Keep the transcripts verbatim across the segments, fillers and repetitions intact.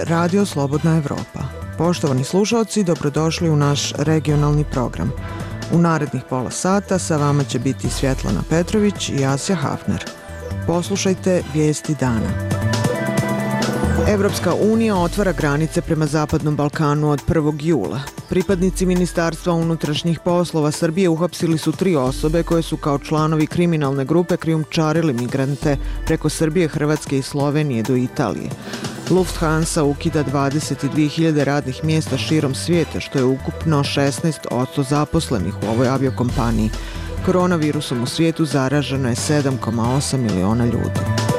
je Radio Slobodna Evropa. Poštovani slušalci, dobrodošli u naš regionalni program. U narednih pola sata sa vama će biti Svjetlana Petrović i Asja Hafner. Poslušajte vijesti dana. Evropska unija otvara granice prema Zapadnom Balkanu od prvog jula. Pripadnici Ministarstva unutrašnjih poslova Srbije uhapsili su tri osobe koje su kao članovi kriminalne grupe krijumčarili migrante preko Srbije, Hrvatske i Slovenije do Italije. Lufthansa ukida dvadeset dvije hiljade radnih mjesta širom svijeta, što je ukupno šesnaest posto zaposlenih u ovoj aviokompaniji. Koronavirusom u svijetu zaraženo je sedam zarez osam miliona ljudi.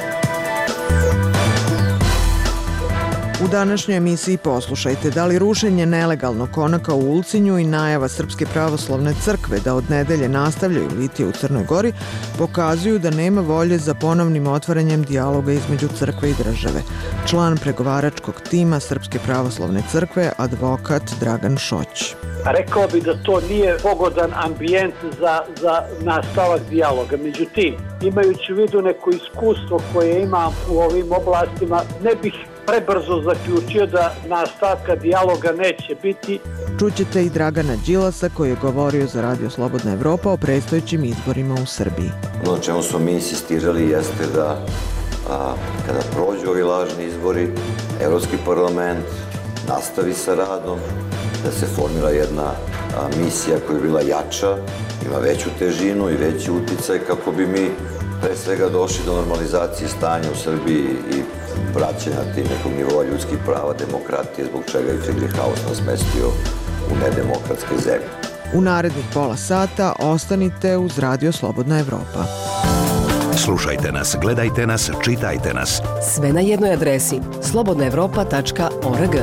U današnjoj emisiji poslušajte da li rušenje nelegalnog konaka u Ulcinju i najava Srpske pravoslavne crkve da od nedelje nastavljaju litije u Crnoj Gori pokazuju da nema volje za ponovnim otvaranjem dijaloga između crkve i države. Član pregovaračkog tima Srpske pravoslavne crkve, advokat Dragan Šoć. Rekao bi da to nije pogodan ambijent za, za nastavak dijaloga. Međutim, imajući u vidu neko iskustvo koje imam u ovim oblastima, ne bih prebrzo zaključio da nastavka dijaloga neće biti. Čućete i Dragana Đilasa koji je govorio za Radio Slobodna Evropa o predstojećim izborima u Srbiji. Ono o čemu smo mi insistirali jeste da a, kada prođu ovi lažni izbori, Evropski parlament nastavi sa radom, da se formira jedna a, misija koja je bila jača, ima veću težinu i veći uticaj kako bi mi pre svega došli do normalizacije stanja u Srbiji i vraćanja tih nekog nivoa ljudskih prava, demokratije, zbog čega je Friedrichshaus nas mestio u nedemokratske zemlje. U narednih pola sata ostanite uz Radio Slobodna Evropa. Slušajte nas, gledajte nas, čitajte nas. Sve na jednoj adresi slobodna evropa tačka org.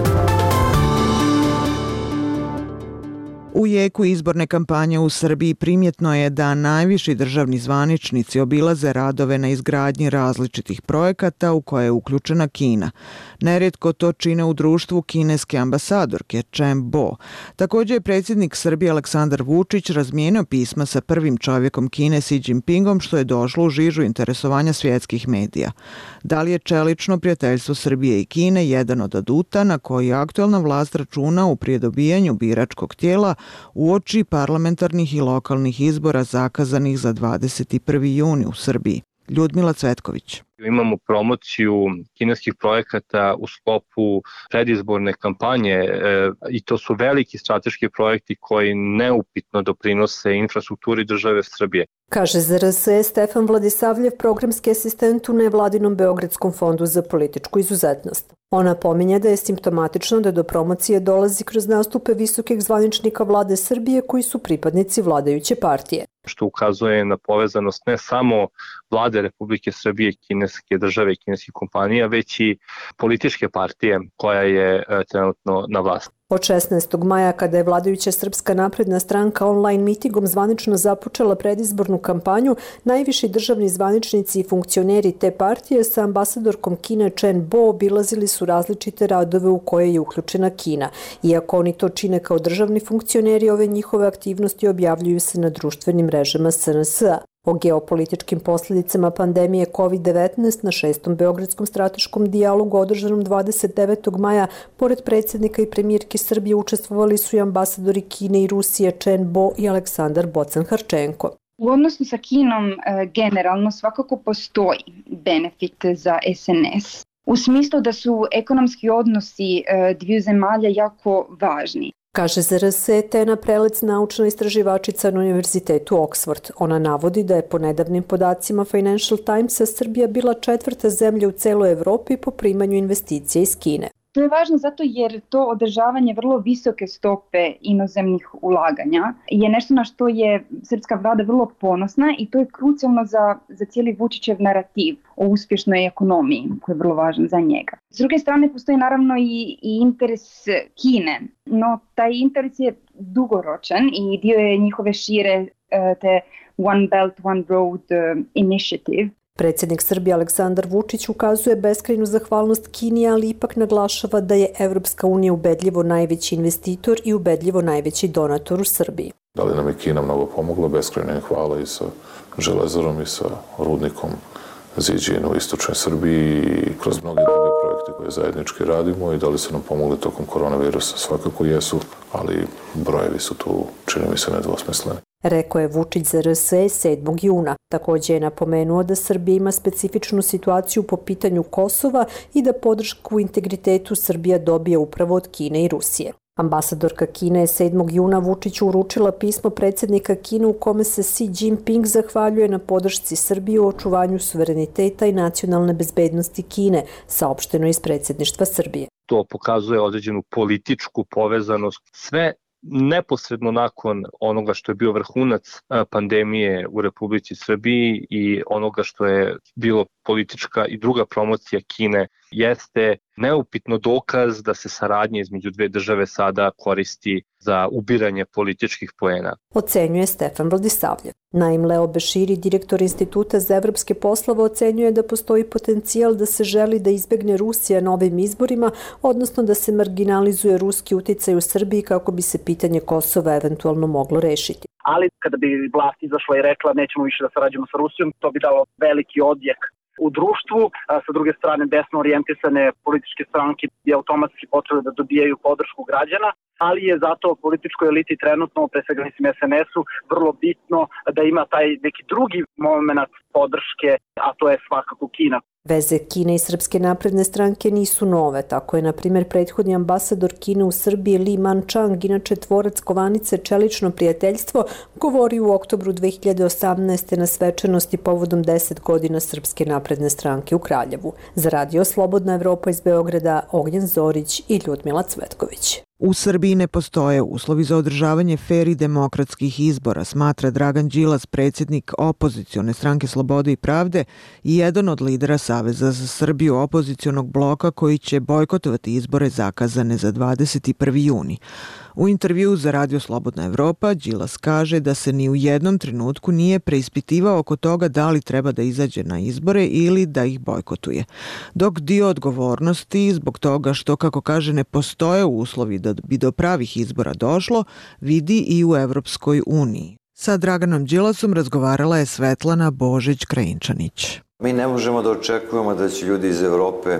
U jeku izborne kampanje u Srbiji primjetno je da najviši državni zvaničnici obilaze radove na izgradnji različitih projekata u koje je uključena Kina. Nerijetko to čine u društvu kineske ambasadorke Chen Bo. Također je predsjednik Srbije Aleksandar Vučić razmijenio pisma sa prvim čovjekom Kine Xi Jinpingom, što je došlo u žižu interesovanja svjetskih medija. Da li je čelično prijateljstvo Srbije i Kine jedan od aduta na koji aktualna vlast računa u prije dobijanju biračkog tijela uoči parlamentarnih i lokalnih izbora zakazanih za dvadeset prvi juni u Srbiji? Ljudmila Cvetković. Imamo promociju kineskih projekata u sklopu predizborne kampanje e, i to su veliki strateški projekti koji neupitno doprinose infrastrukturi države Srbije. Kaže za R S E Stefan Vladisavljev, programski asistent u nevladinom Beogradskom fondu za političku izuzetnost. Ona pominje da je simptomatično da do promocije dolazi kroz nastupe visokih zvaničnika vlade Srbije koji su pripadnici vladajuće partije. Što ukazuje na povezanost ne samo vlade Republike Srbije, kineske države i kineskih kompanija, već i političke partije koja je trenutno na vlasti. Od šesnaestog maja, kada je vladajuća Srpska napredna stranka online mitingom zvanično započela predizbornu kampanju, najviši državni zvaničnici i funkcioneri te partije sa ambasadorkom Kine Chen Bo obilazili su različite radove u koje je uključena Kina. Iako oni to čine kao državni funkcioneri, ove njihove aktivnosti objavljuju se na društvenim mrežama S N S-a. O geopolitičkim posljedicama pandemije kovid devetnaest na šestom Beogradskom strateškom dijalogu održanom dvadeset devetog maja, pored predsjednika i premijerke Srbije učestvovali su i ambasadori Kine i Rusije Chen Bo i Aleksandar Bocan-Harčenko. U odnosu sa Kinom generalno svakako postoji benefit za S N S. U smislu da su ekonomski odnosi dviju zemalja jako važni. Kaže za R S E Tena Prelec, naučna istraživačica na Univerzitetu Oxford. Ona navodi da je po nedavnim podacima Financial Timesa Srbija bila četvrta zemlja u celoj Evropi po primanju investicija iz Kine. To je važno zato jer to održavanje vrlo visoke stope inozemnih ulaganja je nešto na što je srpska vlada vrlo ponosna i to je krucijalno za, za cijeli Vučićev narativ o uspješnoj ekonomiji koji je vrlo važan za njega. S druge strane postoji naravno i, i interes Kine, no taj interes je dugoročan i dio je njihove šire te One Belt, One Road initiative. Predsjednik Srbije Aleksandar Vučić ukazuje beskrajnu zahvalnost Kini, ali ipak naglašava da je Evropska unija ubedljivo najveći investitor i ubedljivo najveći donator u Srbiji. Da li nam je Kina mnogo pomogla, beskrajna hvala i sa železarom i sa rudnikom Ziđinu u istočnoj Srbiji i kroz mnoge druge projekte projekte koje zajednički radimo i da li su nam pomogli tokom koronavirusa? Svakako jesu, ali brojevi su tu, čini mi se, nedvosmisleni. Rekao je Vučić za R S sedmog juna. Također je napomenuo da Srbija ima specifičnu situaciju po pitanju Kosova i da podršku integritetu Srbija dobija upravo od Kine i Rusije. Ambasadorka Kine je sedmog juna Vučiću uručila pismo predsjednika Kine u kome se Xi Jinping zahvaljuje na podršci Srbije u očuvanju suvereniteta i nacionalne bezbednosti Kine, saopšteno iz predsjedništva Srbije. To pokazuje određenu političku povezanost. Sve neposredno nakon onoga što je bio vrhunac pandemije u Republici Srbiji i onoga što je bilo politička i druga promocija Kine, jeste neupitno dokaz da se saradnja između dve države sada koristi za ubiranje političkih poena. Ocenjuje Stefan Vladisavljev. Naim Leo Beširi, direktor Instituta za evropske poslove, ocenjuje da postoji potencijal da se želi da izbegne Rusija na ovim izborima, odnosno da se marginalizuje ruski uticaj u Srbiji kako bi se pitanje Kosova eventualno moglo rešiti. Ali kada bi vlast izašla i rekla nećemo više da sarađujemo sa Rusijom, to bi dalo veliki odjek u društvu. A sa druge strane, desno orijentisane političke stranke bi automatski počele da dobijaju podršku građana, ali je zato političkoj eliti trenutno, pre svega mislim es en es-u, vrlo bitno da ima taj neki drugi moment podrške, a to je svakako Kina. Veze Kine i Srpske napredne stranke nisu nove, tako je, na primjer, prethodni ambasador Kine u Srbiji Li Manchang, inače tvorac kovanice Čelično prijateljstvo, govorio u oktobru dve hiljade osamnaeste. na svečanosti povodom deset godina Srpske napredne stranke u Kraljevu. Za Radio Slobodna Evropa iz Beograda, Ognjen Zorić i Ljudmila Cvetković. U Srbiji ne postoje uslovi za održavanje fer i demokratskih izbora, smatra Dragan Đilas, predsjednik opozicione stranke Slobode i pravde i jedan od lidera Saveza za Srbiju opozicionog bloka koji će bojkotovati izbore zakazane za dvadeset prvi juni. U intervjuu za Radio Slobodna Evropa Đilas kaže da se ni u jednom trenutku nije preispitivao oko toga da li treba da izađe na izbore ili da ih bojkotuje. Dok dio odgovornosti zbog toga što, kako kaže, ne postoje uslovi da bi do pravih izbora došlo, vidi i u Evropskoj uniji. Sa Draganom Đilasom razgovarala je Svetlana Božić-Krajinčanić. Mi ne možemo da očekujemo da će ljudi iz Evrope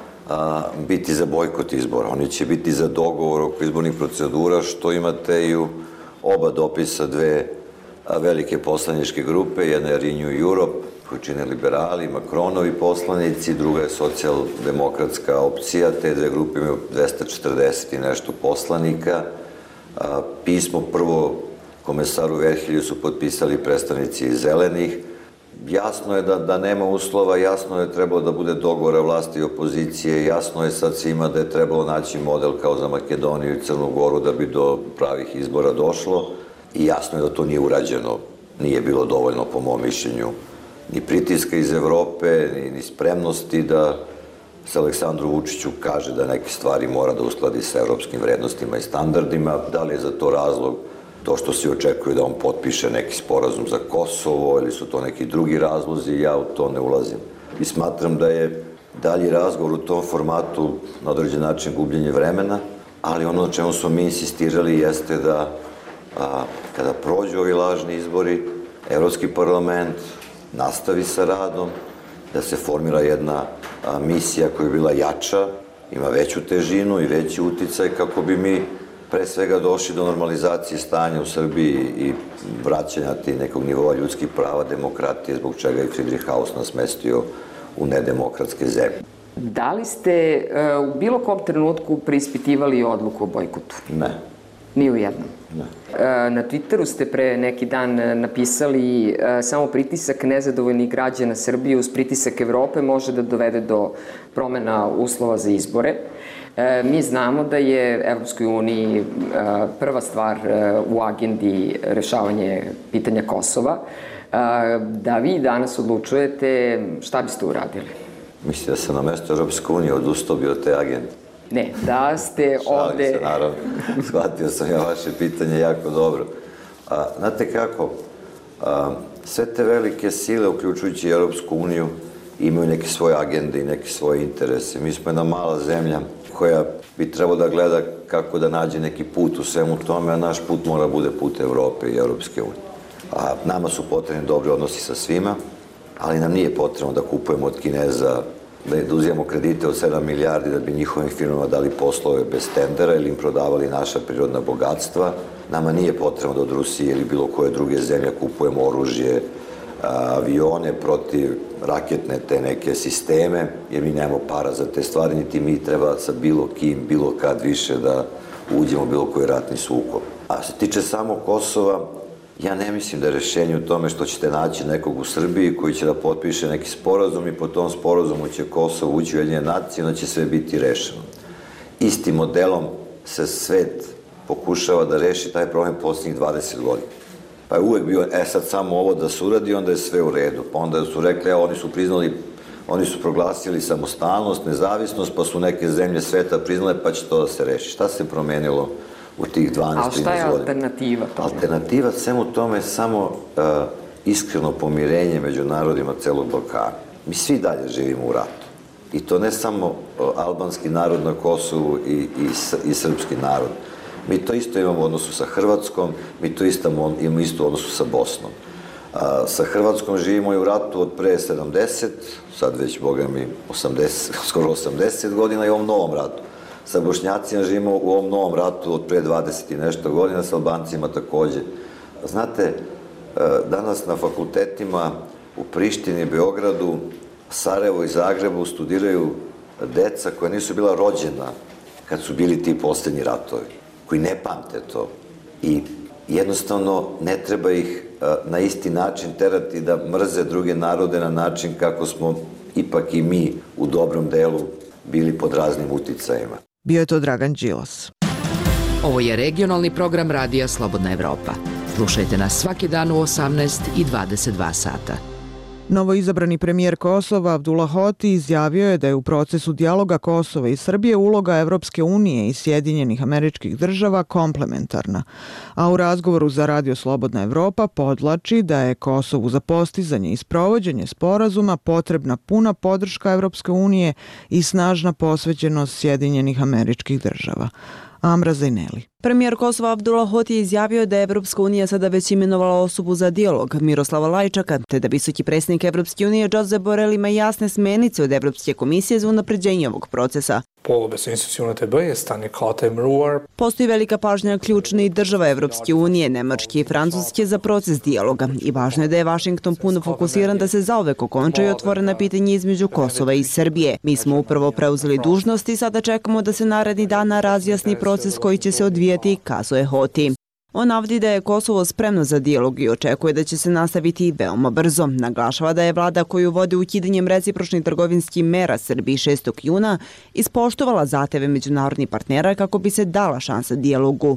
a, biti za bojkot izbora. Oni će biti za dogovor oko izbornih procedura, što imate i u oba dopisa dve a, velike poslaničke grupe. Jedna je Renew Europe, koju čine liberali, Macronovi poslanici, druga je socijaldemokratska opcija. Te dve grupe imaju dvesta četrdeset i nešto poslanika. A, pismo prvo komesaru Verhilju su potpisali predstavnici zelenih. Jasno je da, da nema uslova, jasno je trebalo da bude dogovora vlasti i opozicije, jasno je sad svima da je trebalo naći model kao za Makedoniju i Crnu Goru da bi do pravih izbora došlo i jasno je da to nije urađeno. Nije bilo dovoljno, po mom mišljenju, ni pritiska iz Evrope, ni, ni spremnosti da se Aleksandru Vučiću kaže da neke stvari mora da uskladi sa evropskim vrednostima i standardima. Da li je za to razlog to što se očekuje da on potpiše neki sporazum za Kosovo ili su to neki drugi razlozi, ja u to ne ulazim. I smatram da je dalji razgovor u tom formatu na određen način gubljenje vremena, ali ono na čemu smo mi insistirali jeste da a, kada prođu ovi lažni izbori, Evropski parlament nastavi sa radom, da se formira jedna a, misija koja je bila jača, ima veću težinu i veći uticaj kako bi mi pre svega došli do normalizacije stanja u Srbiji i vraćanja ti nekog nivoa ljudskih prava, demokratije, zbog čega je Friedrich Haus nas mestio u nedemokratske zemlje. Da li ste uh, u bilo kom trenutku preispitivali odluku o bojkotu? Ne. Ni u jednom? Ne. Uh, na Twitteru ste pre neki dan napisali uh, samo pritisak nezadovoljnih građana Srbije uz pritisak Evrope može da dovede do promena uslova za izbore. E, mi znamo da je Evropskoj uniji e, prva stvar e, u agendi rešavanje pitanja Kosova. E, da vi danas odlučujete šta biste uradili? Mislite da sam na mesto Evropske unije odustao bi od te agende? Ne, da ste ovde... Šalim se, naravno. Shvatio sam ja vaše pitanje jako dobro. A, znate kako, a, sve te velike sile, uključujući Evropsku uniju, imaju neke svoje agende i neke svoje interese. Mi smo jedna mala zemlja koja bi trebalo da gleda kako da nađe neki put u svemu tome, a naš put mora bude put Evrope i Evropske unije. A nama su potrebni dobri odnosi sa svima, ali nam nije potrebno da kupujemo od Kineza da uzimamo kredite od sedam milijardi da bi njihovim firmama dali poslove bez tendera ili im prodavali naša prirodna bogatstva. Nama nije potrebno da od Rusije ili bilo koje druge zemlje kupujemo oružje, avione protiv raketne te neke sisteme, jer mi nemamo para za te stvari, niti mi treba sa bilo kim, bilo kad više da uđemo u bilo koji ratni sukob. A se tiče samo Kosova, ja ne mislim da je rešenje u tome što ćete naći nekog u Srbiji koji će da potpiše neki sporazum i po tom sporazumu će Kosovo ući u Ujedinjene nacije, onda će sve biti rešeno. Istim modelom se svet pokušava da reši taj problem posljednjih dvadeset godina. Pa je uvek bio, e sad samo ovo da se uradi, onda je sve u redu. Pa onda su rekli, evo, oni su priznali, oni su proglasili samostalnost, nezavisnost, pa su neke zemlje sveta priznale, pa će to da se reši. Šta se promenilo u tih dvanaest trinaest godina? Ali šta je alternativa tome? Alternativa svemu tome je samo uh, iskreno pomirenje među narodima celog Balkana. Mi svi dalje živimo u ratu. I to ne samo uh, albanski narod na Kosovu i, i, i srpski narod. Mi to isto imamo u odnosu sa Hrvatskom, mi to isto imamo isto u odnosu sa Bosnom. A, sa Hrvatskom živimo i u ratu od pre sedamdeset, sad već, boga mi, osamdeset, skoro osamdeset godina i u ovom novom ratu. Sa Bošnjacima živimo u ovom novom ratu od pre dvadeset i nešto godina, sa Albancima takođe. Znate, danas na fakultetima u Prištini, Beogradu, Sarajevu i Zagrebu studiraju deca koja nisu bila rođena kad su bili ti poslednji ratovi, koji ne pamte to. I jednostavno ne treba ih na isti način terati da mrze druge narode na način kako smo ipak i mi u dobrom delu bili pod raznim uticajima. Bio je to Dragan Đilas. Ovo je regionalni program Radija Slobodna Evropa. Slušajte nas svaki dan u osamnaest i dvadeset dva sata. Novoizabrani premijer Kosova Abdullah Hoti izjavio je da je u procesu dijaloga Kosova i Srbije uloga Evropske unije i Sjedinjenih Američkih Država komplementarna, a u razgovoru za Radio Slobodna Evropa podlači da je Kosovu za postizanje i sprovođenje sporazuma potrebna puna podrška Evropske unije i snažna posvećenost Sjedinjenih Američkih Država. Amra Zajneli. Premijer Kosova Abdullah Hoti izjavio da je Evropska unija sada već imenovala osobu za dijalog, Miroslava Lajčaka, te da visoki predsjednik Evropske unije Josep Borrell ima jasne smjernice od Evropske komisije za unapređenje ovog procesa. Postoji velika pažnja ključnih država Evropske unije, Nemačke i Francuske za proces dijaloga i važno je da je Vašington puno fokusiran da se zauvek okončaju otvorena pitanja između Kosova i Srbije. Mi smo upravo preuzeli dužnost i sada čekamo da se naredni dana razjasni proces koji će se odvijati, kazuje Hoti. On navodi da je Kosovo spremno za dijalog i očekuje da će se nastaviti veoma brzo. Naglašava da je vlada koju vodi ukidanjem recipročnih trgovinskih mera Srbiji šestog juna ispoštovala zahteve međunarodnih partnera kako bi se dala šansa dijalogu.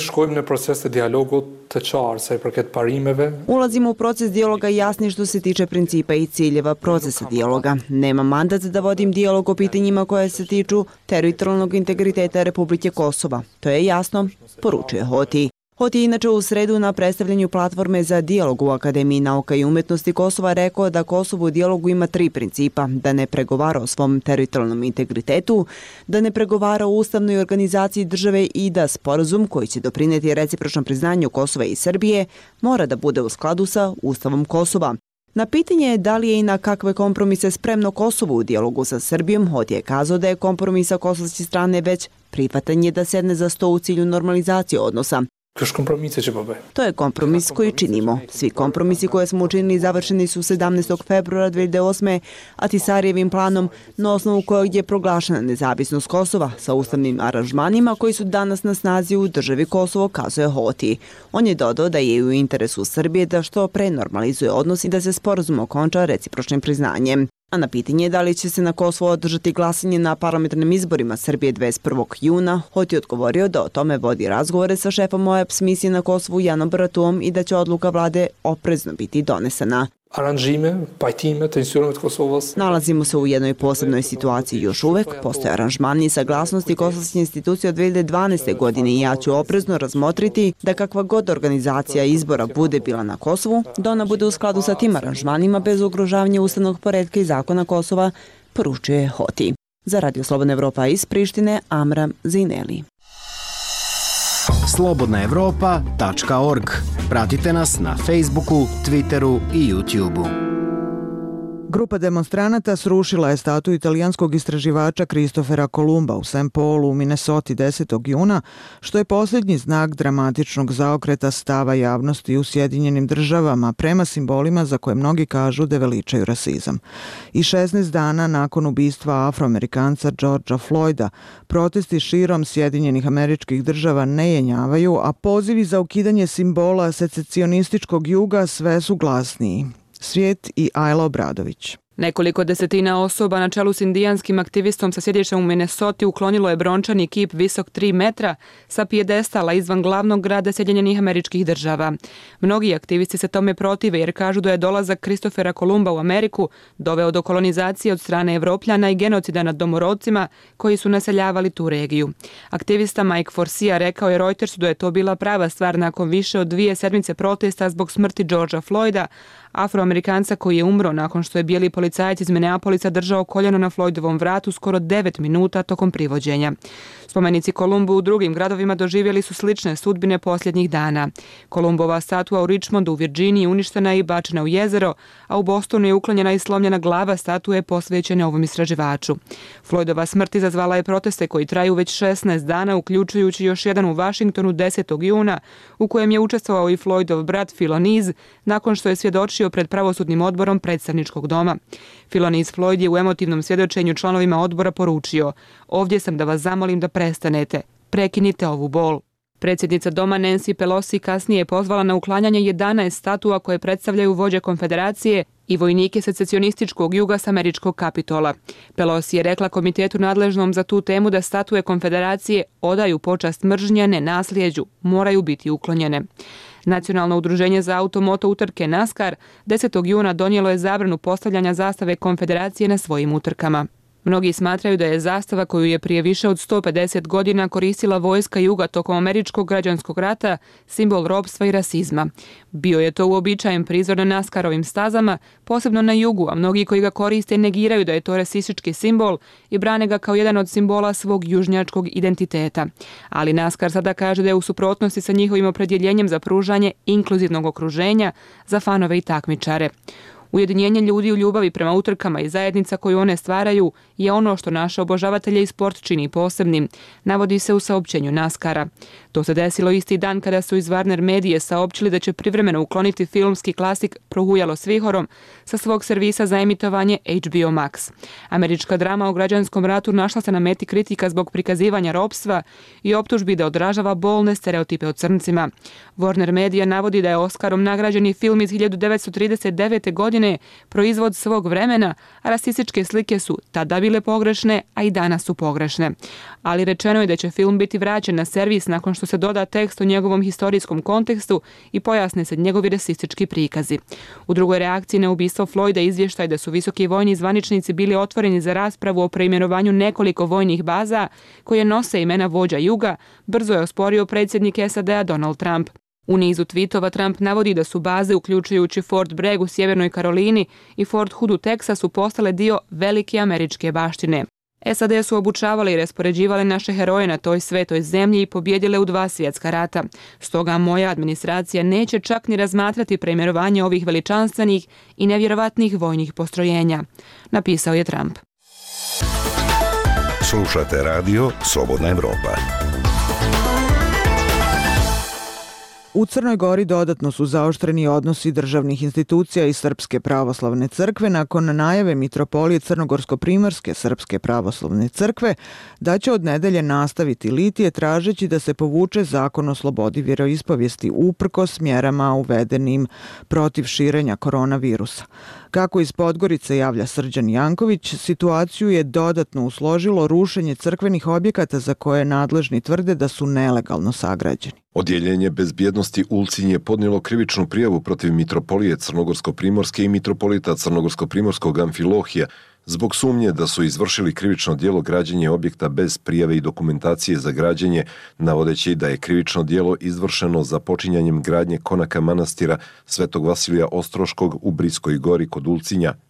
Ulazimo u proces dijaloga jasni što se tiče principa i ciljeva procesa dijaloga. Nema mandat da vodim dijalog o pitanjima koje se tiču teritorijalnog integriteta Republike Kosova. To je jasno, poručuje Hoti. Hoti je inače u sredu na predstavljanju platforme za dijalog u Akademiji nauka i umetnosti Kosova rekao da Kosovo u dijalogu ima tri principa: da ne pregovara o svom teritorijalnom integritetu, da ne pregovara o ustavnoj organizaciji države i da sporazum koji će doprineti recipročnom priznanju Kosova i Srbije mora da bude u skladu sa Ustavom Kosova. Na pitanje je da li je i na kakve kompromise spremno Kosovo u dijalogu sa Srbijom, Hoti je kazao da je kompromis sa kosovske strane već prihvatanje da sedne za sto u cilju normalizacije odnosa. To je kompromis koji činimo. Svi kompromisi koje smo učinili završeni su sedamnaestog februara dve hiljade osme. Atisarijevim planom, na osnovu kojeg je proglašena nezavisnost Kosova sa ustavnim aranžmanima koji su danas na snazi u državi Kosovo, kazuje Hoti. On je dodao da je u interesu Srbije da što pre normalizuje odnos i da se sporazum okonča recipročnim priznanjem. A na pitanje da li će se na Kosovo održati glasanje na parlamentarnim izborima Srbije dvadeset prvog juna, Hoti je odgovorio da o tome vodi razgovore sa šefom O E B S misije na Kosovu Janom Bratuom i da će odluka vlade oprezno biti donesena. Aranžime, pajtime, tensione od Kosovas. Nalazimo se u jednoj posebnoj situaciji još uvek. Postoje aranžmani i saglasnosti kosovske institucije od dve hiljade dvanaeste. godine i ja ću oprezno razmotriti da kakva god organizacija izbora bude bila na Kosovu, da ona bude u skladu sa tim aranžmanima bez ugrožavanja ustavnog poretka i zakona Kosova, poručuje Hoti. Za Radio Slobodna Evropa iz Prištine, Amra Zajneli. slobodna evropa tačka org. Pratite nas na Facebooku, Twitteru i YouTubeu. Grupa demonstranata srušila je statu italijanskog istraživača Kristofera Kolumba u Saint Paulu u Minnesoti desetog juna, što je posljednji znak dramatičnog zaokreta stava javnosti u Sjedinjenim državama prema simbolima za koje mnogi kažu da veličaju rasizam. I šesnaest dana nakon ubistva Afroamerikanca Georgea Floyda, protesti širom Sjedinjenih Američkih Država ne jenjavaju, a pozivi za ukidanje simbola secesionističkog juga sve su glasniji. Svijet i Ajla Obradović. Nekoliko desetina osoba na čelu s indijanskim aktivistom sa sjedištem u Minnesoti uklonilo je brončani kip visok tri metra sa pijedestala izvan glavnog grada Sjedinjenih Američkih Država. Mnogi aktivisti se tome protive jer kažu da je dolazak Kristofera Kolumba u Ameriku doveo do kolonizacije od strane Evropljana i genocida nad domorodcima koji su naseljavali tu regiju. Aktivista Mike Forcia rekao je Reutersu da je to bila prava stvar nakon više od dvije sedmice protesta zbog smrti Georgea Floyda, Afroamerikanca koji je umro nakon što je bijeli policajac iz Minneapolisa držao koljeno na Floydovom vratu skoro devet minuta tokom privođenja. Spomenici Kolumbu u drugim gradovima doživjeli su slične sudbine posljednjih dana. Kolumbova statua u Richmondu u Virginiji uništena je i bačena u jezero, a u Bostonu je uklonjena i slomljena glava statue posvećene ovom istraživaču. Floydova smrt izazvala je proteste koji traju već šesnaest dana, uključujući još jedan u Washingtonu desetog juna, u kojem je učestvovao i Floydov brat Philonise, nakon što je svjedočio pred pravosudnim odborom predstavničkog doma. Philonise Floyd je u emotivnom svjedočenju članovima odbora poručio: "Ovdje sam da vas zamolim da prestanete. Prekinite ovu bol." Predsjednica doma Nancy Pelosi kasnije je pozvala na uklanjanje jedanaest statua koje predstavljaju vođe konfederacije i vojnike secesionističkog juga s američkog Kapitola. Pelosi je rekla komitetu nadležnom za tu temu da statue konfederacije odaju počast mržnje, ne nasljeđu, moraju biti uklonjene. Nacionalno udruženje za automoto utrke NASCAR desetog juna donijelo je zabranu postavljanja zastave konfederacije na svojim utrkama. Mnogi smatraju da je zastava koju je prije više od sto pedeset godina koristila vojska juga tokom američkog građanskog rata simbol ropstva i rasizma. Bio je to uobičajen prizor na NASCAR-ovim stazama, posebno na jugu, a mnogi koji ga koriste negiraju da je to rasistički simbol i brane ga kao jedan od simbola svog južnjačkog identiteta. Ali NASCAR sada kaže da je u suprotnosti sa njihovim opredjeljenjem za pružanje inkluzivnog okruženja za fanove i takmičare. Ujedinjenje ljudi u ljubavi prema utrkama i zajednica koju one stvaraju je ono što naše obožavatelje i sport čini posebnim, navodi se u saopćenju NASCAR-a. To se desilo isti dan kada su iz Warner Medije saopćili da će privremeno ukloniti filmski klasik Prohujalo s vihorom sa svog servisa za emitovanje H B O Max. Američka drama o građanskom ratu našla se na meti kritika zbog prikazivanja ropstva i optužbi da odražava bolne stereotipe o crncima. Warner Media navodi da je Oskarom nagrađeni film iz hiljadu devetsto trideset devete. godine proizvod svog vremena, a rasističke slike su tada bile pogrešne, a i danas su pogrešne. Ali rečeno je da će film biti vraćen na servis nakon što se doda tekst o njegovom historijskom kontekstu i pojasne se njegovi rasistički prikazi. U drugoj reakciji na ubistvo Floyda izvještaj da su visoki vojni zvaničnici bili otvoreni za raspravu o preimenovanju nekoliko vojnih baza koje nose imena vođa juga, brzo je osporio predsjednik S A D-a Donald Trump. U nizu tweetova Trump navodi da su baze, uključujući Fort Bragg u Sjevernoj Karolini i Fort Hood u Teksasu, postale dio velike američke baštine. S A D su obučavali i raspoređivali naše heroje na toj svetoj zemlji i pobjedile u dva svjetska rata. Stoga moja administracija neće čak ni razmatrati preimenovanje ovih veličanstvenih i nevjerovatnih vojnih postrojenja, napisao je Trump. Slušate radio Slobodna Evropa. U Crnoj Gori dodatno su zaoštreni odnosi državnih institucija i Srpske pravoslavne crkve nakon najave mitropolije Crnogorsko-primorske Srpske pravoslavne crkve da će od nedelje nastaviti litije tražeći da se povuče zakon o slobodi vjeroispovijesti uprkos mjerama uvedenim protiv širenja koronavirusa. Kako iz Podgorice javlja Srđan Janković, situaciju je dodatno usložilo rušenje crkvenih objekata za koje nadležni tvrde da su nelegalno sagrađeni. Odjeljenje bezbjednosti Ulcinj je podnijelo krivičnu prijavu protiv mitropolije Crnogorsko-primorske i mitropolita Crnogorsko-primorskog Amfilohija zbog sumnje da su izvršili krivično djelo građenje objekta bez prijave i dokumentacije za građenje, navodeći da je krivično djelo izvršeno započinjanjem gradnje konaka manastira Svetog Vasilija Ostroškog u Briskoj gori kod Ulcinja.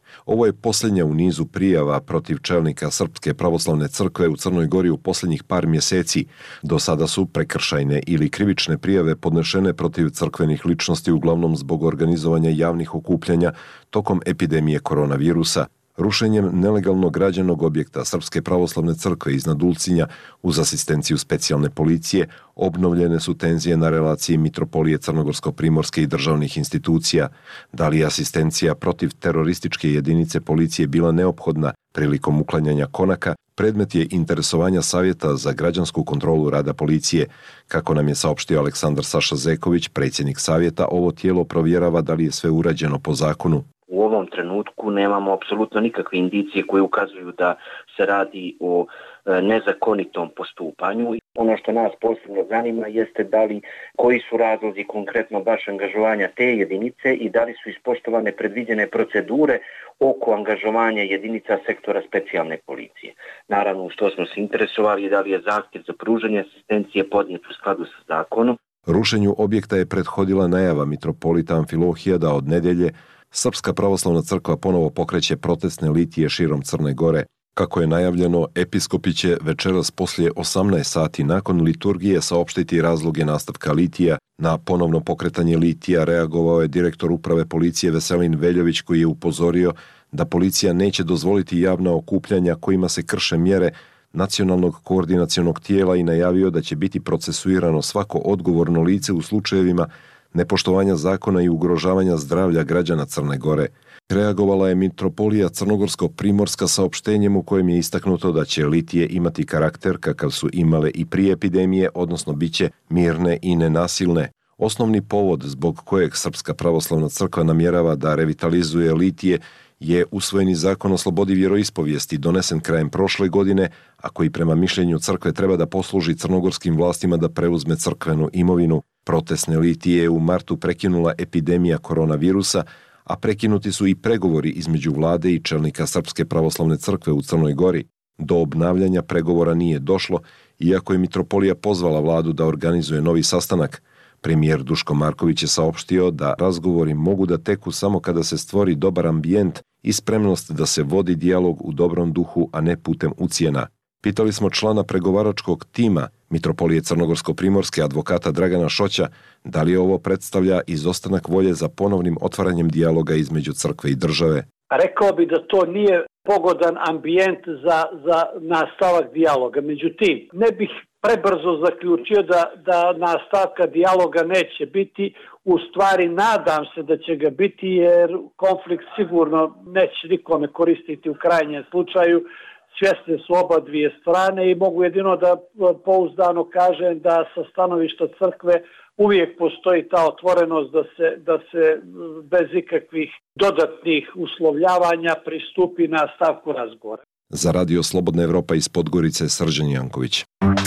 Ovo je posljednja u nizu prijava protiv čelnika Srpske pravoslavne crkve u Crnoj Gori u posljednjih par mjeseci. Do sada su prekršajne ili krivične prijave podnešene protiv crkvenih ličnosti uglavnom zbog organizovanja javnih okupljanja tokom epidemije koronavirusa. Rušenjem nelegalno građenog objekta Srpske pravoslavne crkve iznad Ulcinja uz asistenciju specijalne policije obnovljene su tenzije na relaciji Mitropolije Crnogorsko-Primorske i državnih institucija. Da li je asistencija protiv terorističke jedinice policije bila neophodna prilikom uklanjanja konaka, predmet je interesovanja Savjeta za građansku kontrolu rada policije. Kako nam je saopštio Aleksandar Saša Zeković, predsjednik Savjeta, ovo tijelo provjerava da li je sve urađeno po zakonu. U ovom trenutku nemamo apsolutno nikakve indicije koje ukazuju da se radi o nezakonitom postupanju. Ono što nas posebno zanima jeste da li, koji su razlozi konkretno baš angažovanja te jedinice i da li su ispoštovane predviđene procedure oko angažovanja jedinica sektora specijalne policije. Naravno, što smo se interesovali da li je zahtjev za pružanje asistencije podnijet u skladu sa zakonom. Rušenju objekta je prethodila najava mitropolita Amfilohija da od nedjelje Srpska pravoslavna crkva ponovo pokreće protestne litije širom Crne Gore. Kako je najavljeno, episkopi će večeras poslije osamnaest sati nakon liturgije saopštiti razloge nastavka litija. Na ponovno pokretanje litija reagovao je direktor uprave policije Veselin Veljović, koji je upozorio da policija neće dozvoliti javna okupljanja kojima se krše mjere nacionalnog koordinacionog tijela i najavio da će biti procesuirano svako odgovorno lice u slučajevima nepoštovanja zakona i ugrožavanja zdravlja građana Crne Gore. Reagovala je Mitropolija Crnogorsko-Primorska saopštenjem u kojem je istaknuto da će litije imati karakter kakav su imale i prije epidemije, odnosno bit će mirne i nenasilne. Osnovni povod zbog kojeg Srpska pravoslavna crkva namjerava da revitalizuje litije je usvojeni zakon o slobodi vjeroispovijesti donesen krajem prošle godine, a koji prema mišljenju crkve treba da posluži crnogorskim vlastima da preuzme crkvenu imovinu. Protestne litije je u martu prekinula epidemija koronavirusa, a prekinuti su i pregovori između vlade i čelnika Srpske pravoslavne crkve u Crnoj Gori. Do obnavljanja pregovora nije došlo, iako je mitropolija pozvala vladu da organizuje novi sastanak. Premijer Duško Marković je saopštio da razgovori mogu da teku samo kada se stvori dobar ambijent i spremnost da se vodi dijalog u dobrom duhu, a ne putem ucjena. Pitali smo člana pregovaračkog tima Mitropolije Crnogorsko-Primorske advokata Dragana Šoća da li ovo predstavlja izostanak volje za ponovnim otvaranjem dijaloga između crkve i države. Rekao bi da to nije pogodan ambijent za, za nastavak dijaloga. Međutim, ne bih prebrzo zaključio da, da nastavka dijaloga neće biti. U stvari nadam se da će ga biti, jer konflikt sigurno neće nikome koristiti u krajnjem slučaju. Svjesne su oba dvije strane i mogu jedino da pouzdano kažem da sa stanovišta crkve uvijek postoji ta otvorenost da se, da se bez ikakvih dodatnih uslovljavanja pristupi na stavku razgovora. Za Radio Slobodna Evropa iz Podgorice, Srđan Janković.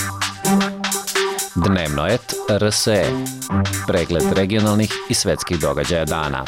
Dnevnoet R S E. Pregled regionalnih i svetskih događaja dana.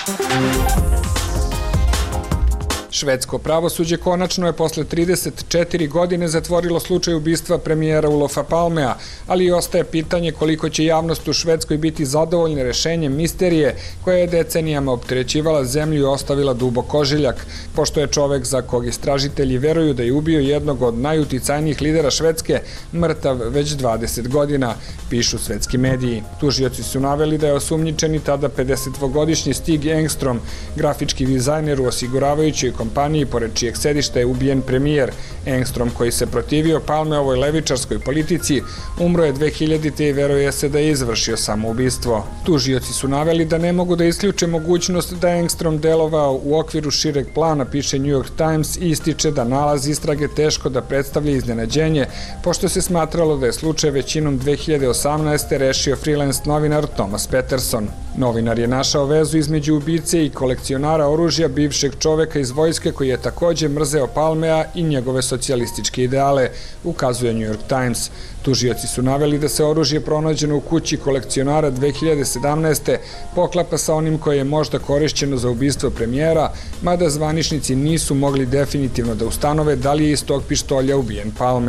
Švedsko pravosuđe konačno je posle trideset četiri godine zatvorilo slučaj ubistva premijera Olofa Palmea, ali i ostaje pitanje koliko će javnost u Švedskoj biti zadovoljna rešenjem misterije koja je decenijama opterećivala zemlju i ostavila dubok ožiljak, pošto je čovek za kog istražitelji veruju da je ubio jednog od najuticajnijih lidera Švedske mrtav već dvadeset godina, pišu svetski mediji. Tužioci su naveli da je osumnjičeni tada pedesetdvogodišnji Stig Engstrom, grafički dizajner u osiguravajućoj kompaniji pored čijeg sedišta je ubijen premijer. Engstrom, koji se protivio Palmeovoj levičarskoj politici, umro je dve hiljadite i veruje se da je izvršio samoubistvo. Tužioci su naveli da ne mogu da isključe mogućnost da je Engstrom delovao u okviru šireg plana, piše New York Times, i ističe da nalaz istrage teško da predstavlja iznenađenje, pošto se smatralo da je slučaj većinom dve hiljade osamnaeste. rešio freelance novinar Thomas Peterson. Novinar je našao vezu između ubice i kolekcionara oružja, bivšeg čoveka iz vojske koji je takođe mrzeo Palmea i njegove socijalističke ideale, ukazuje New York Times. Tužioci su naveli da se oružje pronađeno u kući kolekcionara dve hiljade sedamnaeste. poklapa sa onim koje je možda korišćeno za ubistvo premijera, mada zvaničnici nisu mogli definitivno da ustanove da li je iz tog pištolja ubijen Palme.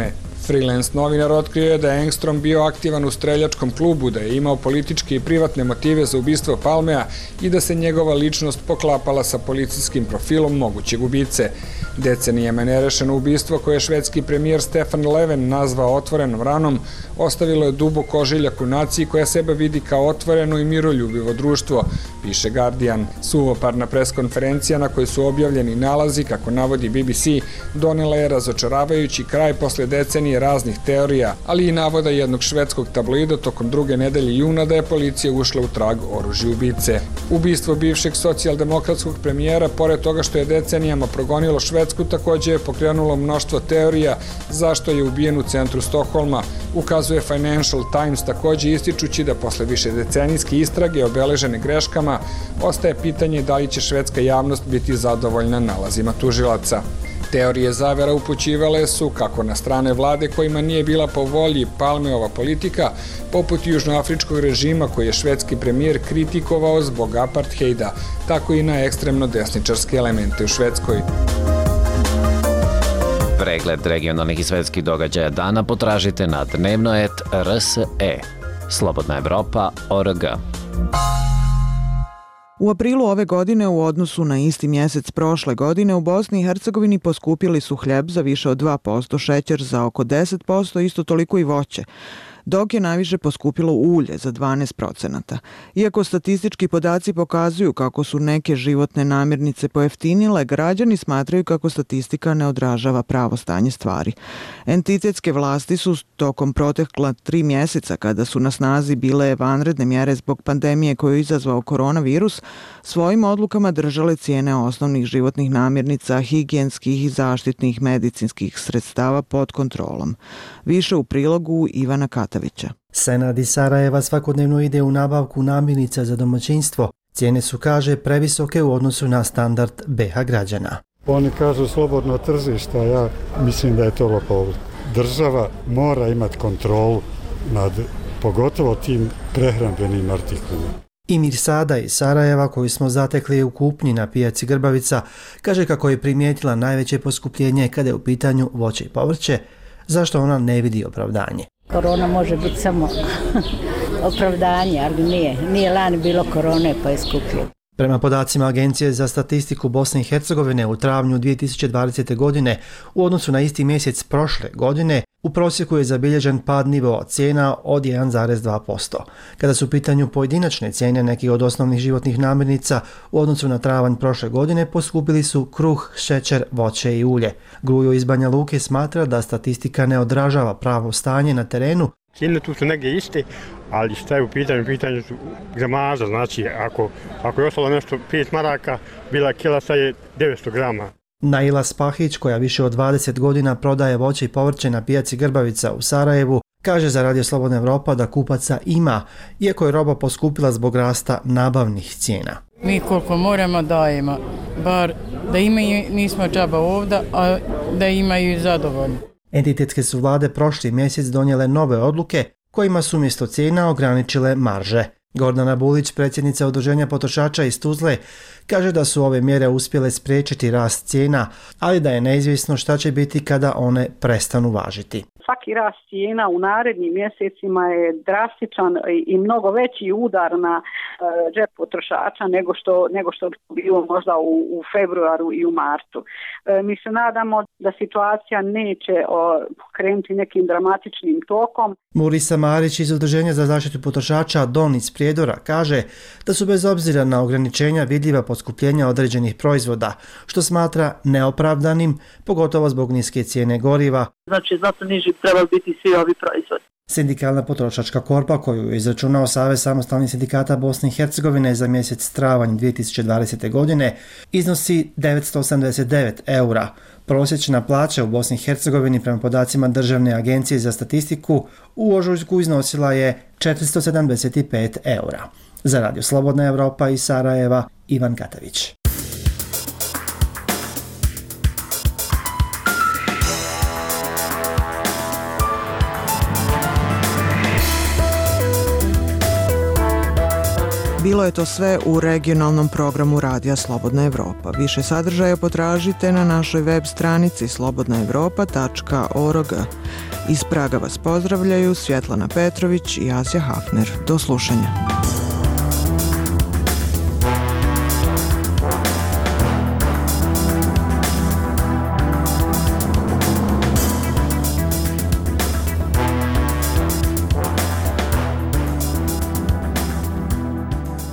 Freelance novinar otkrio je da je Engstrom bio aktivan u streljačkom klubu, da je imao političke i privatne motive za ubistvo Palmea i da se njegova ličnost poklapala sa policijskim profilom mogućeg ubice. Decenijama nerešeno ubistvo koje je švedski premijer Stefan Löfven nazvao otvorenom ranom ostavilo je dubok ožiljak u naciji koja sebe vidi kao otvoreno i miroljubivo društvo, piše Guardian. Suvoparna preskonferencija na kojoj su objavljeni nalazi, kako navodi B B C, donela je razočaravajući kraj posle decenije raznih teorija, ali i navoda jednog švedskog tabloida tokom druge nedelje juna da je policija ušla u trag oružja ubice. Ubistvo bivšeg socijaldemokratskog premijera, pored toga što je decenijama progonilo Švedsku, takođe je pokrenulo mnoštvo teorija zašto je ubijen u centru Stokholma, ukazuje Financial Times, takođe ističući da posle više decenijske istrage obeležene greškama ostaje pitanje da li će švedska javnost biti zadovoljna nalazima tužilaca. Teorije zavera upućivale su kako na strane vlade kojima nije bila po volji Palmeova politika, poput južnoafričkog režima koji je švedski premijer kritikovao zbog apartheida, tako i na ekstremno desničarske elemente u Švedskoj. Pregled regionalnih i svetskih događaja dana potražite na dnevnoet R S E. Slobodna Evropa O R G. U aprilu ove godine u odnosu na isti mjesec prošle godine u Bosni i Hercegovini poskupili su hljeb za više od dva posto, šećer za oko deset posto, isto toliko i voće, dok je najviše poskupilo ulje za dvanaest procenata. Iako statistički podaci pokazuju kako su neke životne namirnice pojeftinile, građani smatraju kako statistika ne odražava pravo stanje stvari. Entitetske vlasti su tokom protekla tri mjeseca, kada su na snazi bile vanredne mjere zbog pandemije koju je izazvao koronavirus, svojim odlukama držale cijene osnovnih životnih namirnica, higijenskih i zaštitnih medicinskih sredstava pod kontrolom. Više u prilogu Ivana Katavića. Senad iz Sarajeva svakodnevno ide u nabavku namirnica za domaćinstvo. Cijene su, kaže, previsoke u odnosu na standard B iH građana. Oni kažu slobodno tržište, a ja mislim da je to lopovluk. Država mora imati kontrolu nad pogotovo tim prehrambenim artiklima. I Mirsada iz Sarajeva, koju smo zatekli u kupnji na pijaci Grbavica, kaže kako je primijetila najveće poskupljenje kada je u pitanju voće i povrće, zašto ona ne vidi opravdanje. Korona može biti samo opravdanje, ali nije. Nije lani bilo korone pa je skuplje. Prema podacima Agencije za statistiku Bosne i Hercegovine u travnju dvije tisuće dvadesete. godine u odnosu na isti mjesec prošle godine u prosjeku je zabilježen pad nivoa cijena od jedan zarez dva posto. Kada su u pitanju pojedinačne cijene nekih od osnovnih životnih namirnica u odnosu na travanj prošle godine poskupili su kruh, šećer, voće i ulje. Grujo iz Banja Luke smatra da statistika ne odražava pravo stanje na terenu. Cijene tu su negdje iste, ali šta je u pitanju, pitanje su gramaža, znači ako, ako je ostalo nešto pet maraka, bila kila sad je devetsto grama. Naila Spahić, koja više od dvadeset godina prodaje voće i povrće na pijaci Grbavica u Sarajevu, kaže za Radio Slobodna Evropa da kupaca ima, iako je roba poskupila zbog rasta nabavnih cijena. Mi koliko moramo dajemo, bar da imaju, nismo džaba ovdje, a da imaju zadovoljni. Entitetske su vlade prošli mjesec donijele nove odluke kojima su umjesto cijena ograničile marže. Gordana Bulić, predsjednica Udruženja potrošača iz Tuzle, kaže da su ove mjere uspjele spriječiti rast cijena, ali da je neizvjesno šta će biti kada one prestanu važiti. Svaki rast cijena u narednim mjesecima je drastičan i mnogo veći udar na uh, džep potrošača nego što, nego što bi bilo možda u, u februaru i u martu. Uh, mi se nadamo da situacija neće uh, krenuti nekim dramatičnim tokom. Murisa Marić iz Udruženja za zaštitu potrošača Don iz Prijedora kaže da su bez obzira na ograničenja vidljiva poskupljenja određenih proizvoda, što smatra neopravdanim, pogotovo zbog niske cijene goriva. Znači, zato niži trebali biti svi ovi proizvodi. Sindikalna potrošačka korpa, koju je izračunao Savez samostalnih sindikata Bosne i Hercegovine za mjesec travanj dvije tisuće dvadesete. godine, iznosi devetsto osamdeset devet eura. Prosječna plaća u Bosni i Hercegovini prema podacima Državne agencije za statistiku u ožujku iznosila je četiristo sedamdeset pet eura. Za Radio Slobodna Evropa iz Sarajeva, Ivan Katavić. Bilo je to sve u regionalnom programu Radija Slobodna Evropa. Više sadržaja potražite na našoj web stranici slobodna evropa tačka org. Iz Praga vas pozdravljaju Svjetlana Petrović i Asja Hafner. Do slušanja.